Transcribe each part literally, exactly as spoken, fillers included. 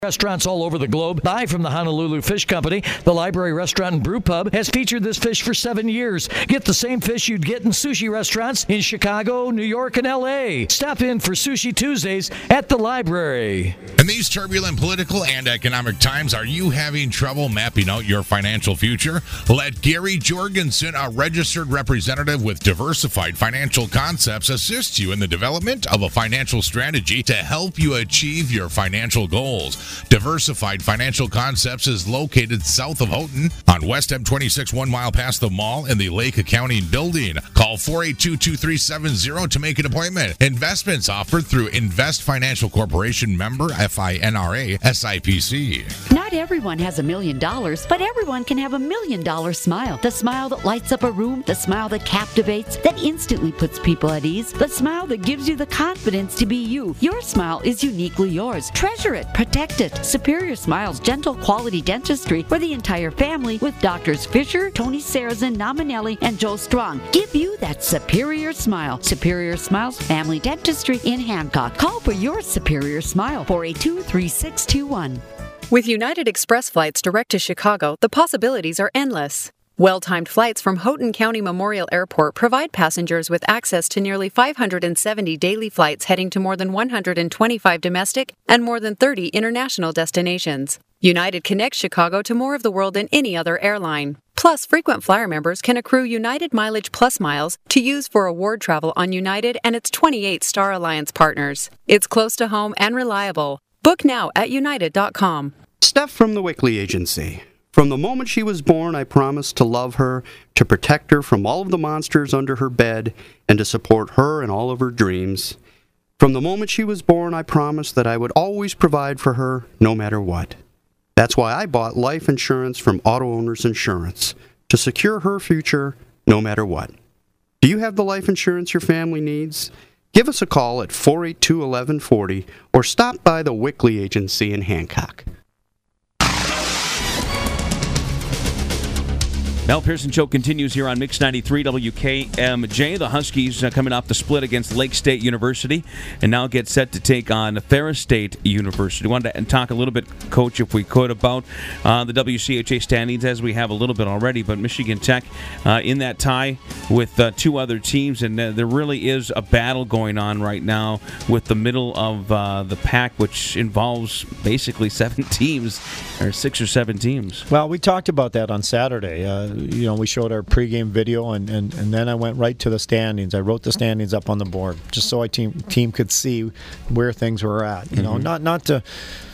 Restaurants all over the globe buy from the Honolulu Fish Company. The Library Restaurant and Brew Pub has featured this fish for seven years. Get the same fish you'd get in sushi restaurants in Chicago, New York, and L A. Stop in for Sushi Tuesdays at the library. In these turbulent political and economic times, are you having trouble mapping out your financial future? Let Gary Jorgensen, a registered representative with Diversified Financial Concepts, assist you in the development of a financial strategy to help you achieve your financial goals. Diversified Financial Concepts is located south of Houghton on West M twenty-six, one mile past the mall in the Lake Accounting Building. Call four eight two, two three seven zero to make an appointment. Investments offered through Invest Financial Corporation, member F I N R A, S I P C. Not everyone has a million dollars, but everyone can have a million dollar smile. The smile that lights up a room, the smile that captivates, that instantly puts people at ease, the smile that gives you the confidence to be you. Your smile is uniquely yours. Treasure it, protect it. Superior Smiles Gentle Quality Dentistry for the entire family with Doctors Fisher, Tony Sarazin, Nominelli, and Joe Strong. Give you that superior smile. Superior Smiles Family Dentistry in Hancock. Call for your superior smile, four eight two, three six two one. With United Express flights direct to Chicago, the possibilities are endless. Well-timed flights from Houghton County Memorial Airport provide passengers with access to nearly five hundred seventy daily flights heading to more than one hundred twenty-five domestic and more than thirty international destinations. United connects Chicago to more of the world than any other airline. Plus, frequent flyer members can accrue United Mileage Plus miles to use for award travel on United and its twenty-eight Star Alliance partners. It's close to home and reliable. Book now at united dot com. Steph from the Wickley Agency. From the moment she was born, I promised to love her, to protect her from all of the monsters under her bed, and to support her in all of her dreams. From the moment she was born, I promised that I would always provide for her, no matter what. That's why I bought life insurance from Auto Owners Insurance, to secure her future, no matter what. Do you have the life insurance your family needs? Give us a call at four eight two, one one four zero or stop by the Wickley Agency in Hancock. Mel Pearson Show continues here on Mix ninety-three W K M J. The Huskies uh, coming off the split against Lake State University and now get set to take on Ferris State University. Wanted to talk a little bit, Coach, if we could, about uh, the W C H A standings, as we have a little bit already, but Michigan Tech uh, in that tie with uh, two other teams, and uh, there really is a battle going on right now with the middle of uh, the pack, which involves basically seven teams, or six or seven teams. Well, we talked about that on Saturday. Uh, you know, we showed our pregame video, and, and, and then I went right to the standings. I wrote the standings up on the board just so our team team could see where things were at. You mm-hmm. know, not not to,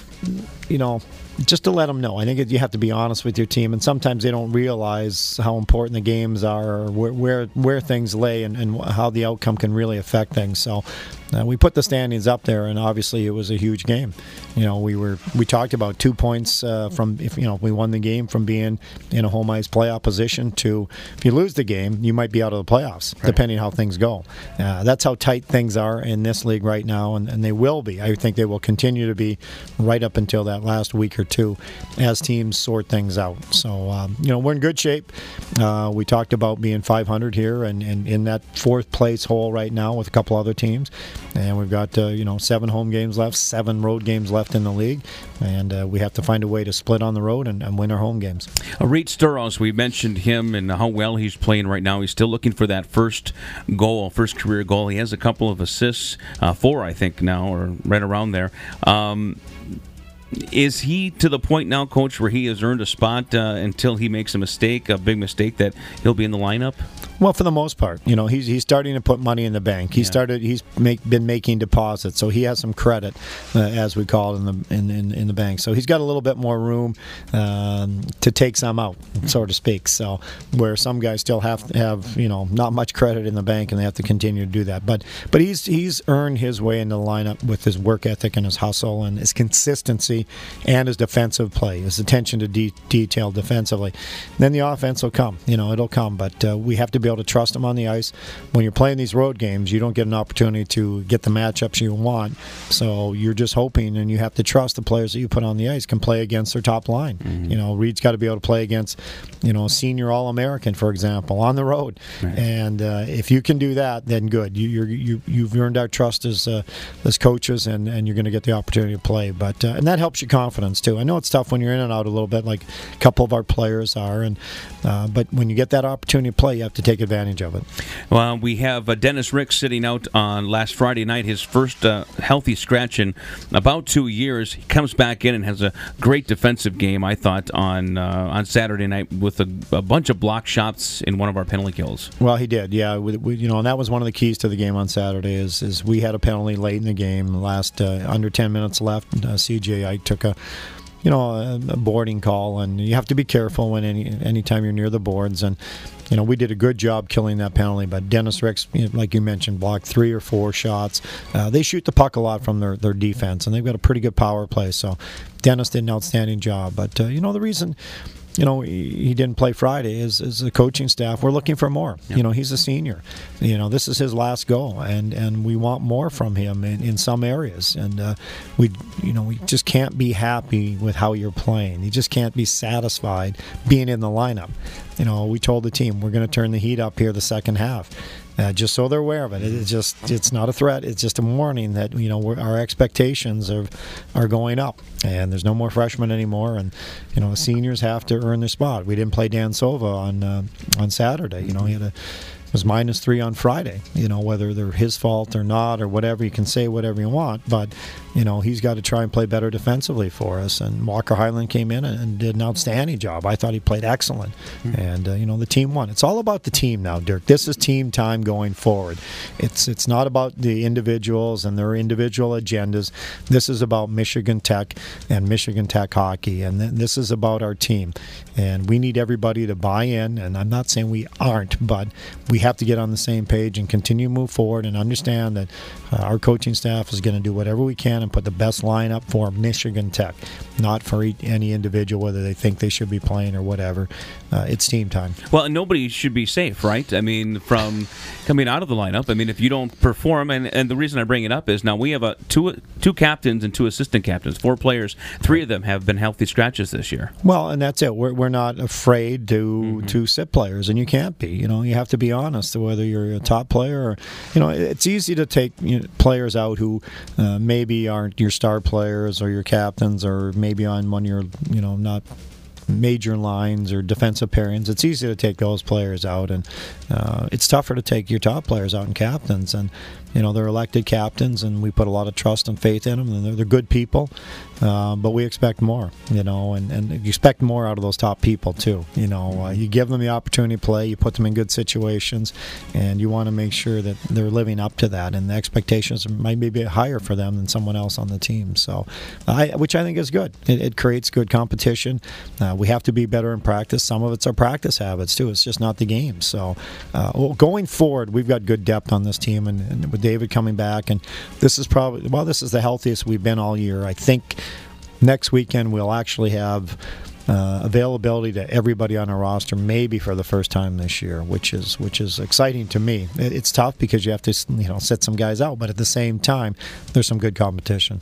you know, just to let them know. I think you have to be honest with your team, and sometimes they don't realize how important the games are, or where where, where things lay, and, and how the outcome can really affect things. So uh, we put the standings up there, and obviously it was a huge game. You know, we were we talked about two points uh, from if you know if we won the game from being in a home ice playoff position to if you lose the game, you might be out of the playoffs, right, depending how things go. Uh, that's how tight things are in this league right now, and, and they will be. I think they will continue to be right up until that last week or two as teams sort things out. So, um, you know, we're in good shape. Uh, we talked about being five hundred here and, and in that fourth place hole right now with a couple other teams. And we've got, uh, you know, seven home games left, seven road games left in the league. And uh, we have to find a way to split on the road and, and win our home games. Uh, Reed Sturos, we mentioned him and how well he's playing right now. He's still looking for that first goal, first career goal. He has a couple of assists, uh, four, I think, now, or right around there. Um, Is he to the point now, Coach, where he has earned a spot uh, until he makes a mistake, a big mistake, that he'll be in the lineup? Well, for the most part, you know, he's he's starting to put money in the bank. He yeah. started. He's make, been making deposits, so he has some credit, uh, as we call it, in the in, in in the bank. So he's got a little bit more room um, to take some out, so to speak. So where some guys still have to have, you know, not much credit in the bank, and they have to continue to do that. But but he's he's earned his way into the lineup with his work ethic and his hustle and his consistency and his defensive play, his attention to de- detail defensively. Then the offense will come. You know, it'll come, but uh, we have to be be able to trust them on the ice. When you're playing these road games, you don't get an opportunity to get the matchups you want. So you're just hoping, and you have to trust the players that you put on the ice can play against their top line. Mm-hmm. You know, Reed's got to be able to play against, you know, a senior All-American, for example, on the road. Right. And uh, if you can do that, then good. You, you're, you you've earned our trust as uh, as coaches, and, and you're going to get the opportunity to play. But uh, and that helps your confidence too. I know it's tough when you're in and out a little bit, like a couple of our players are, and uh, but when you get that opportunity to play, you have to take advantage of it. Well, we have uh, Dennis Ricks sitting out on last Friday night, his first uh, healthy scratch in about two years. He comes back in and has a great defensive game, I thought, on uh, on Saturday night with a, a bunch of block shots in one of our penalty kills. Well, he did, yeah. We, we, you know, and that was one of the keys to the game on Saturday. Is is we had a penalty late in the game, last uh, under ten minutes left. Uh, C J I took a. You know, a, a boarding call, and you have to be careful when any anytime you're near the boards. And you know, we did a good job killing that penalty. But Dennis Ricks, you know, like you mentioned, blocked three or four shots. Uh, they shoot the puck a lot from their, their defense, and they've got a pretty good power play. So Dennis did an outstanding job. But uh, you know, the reason. You know, he, he didn't play Friday. Is is the coaching staff? We're looking for more. Yep. You know, he's a senior. You know, this is his last go, and, and we want more from him in, in some areas. And uh, we, you know, we just can't be happy with how you're playing. You just can't be satisfied being in the lineup. You know, we told the team we're going to turn the heat up here the second half. Uh, just so they're aware of it. It's just it's not a threat. It's just a warning that, you know, we're, our expectations are are going up, and there's no more freshmen anymore. And you know, the seniors have to earn their spot. We didn't play Dan Sova on uh, on Saturday. You know, he had a was minus three on Friday. You know, whether they're his fault or not or whatever, you can say whatever you want, but you know, he's got to try and play better defensively for us. And Walker Highland came in and did an outstanding job. I thought he played excellent. Mm-hmm. And, uh, you know, the team won. It's all about the team now, Dirk. This is team time going forward. It's it's not about the individuals and their individual agendas. This is about Michigan Tech and Michigan Tech hockey. And th- this is about our team. And we need everybody to buy in. And I'm not saying we aren't, but we have to get on the same page and continue to move forward and understand that uh, our coaching staff is going to do whatever we can and put the best lineup for Michigan Tech, not for each, any individual, whether they think they should be playing or whatever. Uh, it's team time. Well, and nobody should be safe, right? I mean, from coming out of the lineup. I mean, if you don't perform, and, and the reason I bring it up is now we have a two two captains and two assistant captains, four players. Three of them have been healthy scratches this year. Well, and that's it. We're we're not afraid to mm-hmm. to sit players, and you can't be. You know, you have to be honest. Whether you're a top player or, you know, it's easy to take you know, players out who uh, maybe aren't your star players or your captains, or maybe on one of your, you know, not major lines or defensive pairings. It's easy to take those players out, and uh, it's tougher to take your top players out and captains. And you know, they're elected captains, and we put a lot of trust and faith in them, and they're, they're good people, uh, but we expect more, you know, and, and you expect more out of those top people too. You know, uh, you give them the opportunity to play, you put them in good situations, and you want to make sure that they're living up to that, and the expectations might be a bit higher for them than someone else on the team. So, I, which I think is good. It, it creates good competition. Uh, we have to be better in practice. Some of it's our practice habits too. It's just not the game. So, uh, well, going forward, we've got good depth on this team, and, and with David coming back, and this is probably, well, this is the healthiest we've been all year. I think next weekend we'll actually have uh, availability to everybody on our roster, maybe for the first time this year, which is which is exciting to me. It, it's tough because you have to, you know, set some guys out, but at the same time, there's some good competition.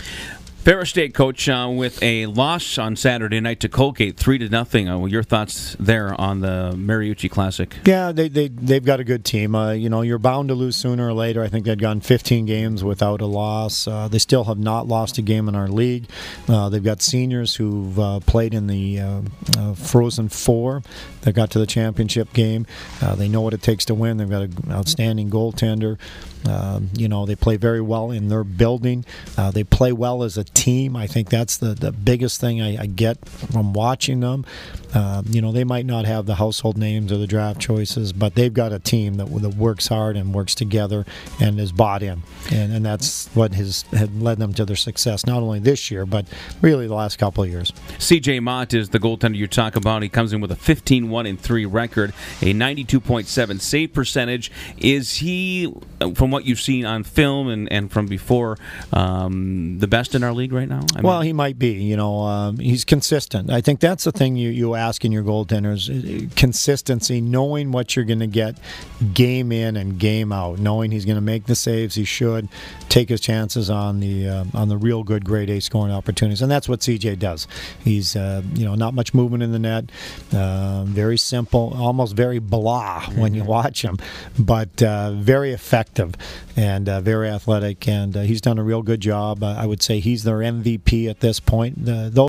Ferris State, coach, uh, with a loss on Saturday night to Colgate, three to nothing. Uh, your thoughts there on the Mariucci Classic? Yeah, they they they've got a good team. Uh, you know, you're bound to lose sooner or later. I think they've gone fifteen games without a loss. Uh, they still have not lost a game in our league. Uh, they've got seniors who've uh, played in the uh, uh, Frozen Four. They got to the championship game. Uh, they know what it takes to win. They've got an outstanding goaltender. Uh, you know, they play very well in their building. Uh, they play well as a team. I think that's the, the biggest thing I, I get from watching them. Uh, you know, they might not have the household names or the draft choices, but they've got a team that, that works hard and works together and is bought in. And, and that's what has had led them to their success, not only this year, but really the last couple of years. C J Mott is the goaltender you talk about. He comes in with a fifteen one and three record, a ninety-two point seven save percentage. Is he, from what you've seen on film and, and from before, um, the best in our league? league right now? I well, mean, he might be. You know, um, he's consistent. I think that's the thing you, you ask in your goaltenders: uh, consistency, knowing what you're going to get, game in and game out, knowing he's going to make the saves he should, take his chances on the uh, on the real good grade A scoring opportunities, and that's what C J does. He's uh, you know not much movement in the net, uh, very simple, almost very blah when you watch him, but uh, very effective and uh, very athletic, and uh, he's done a real good job. Uh, I would say he's their M V P at this point. Uh, those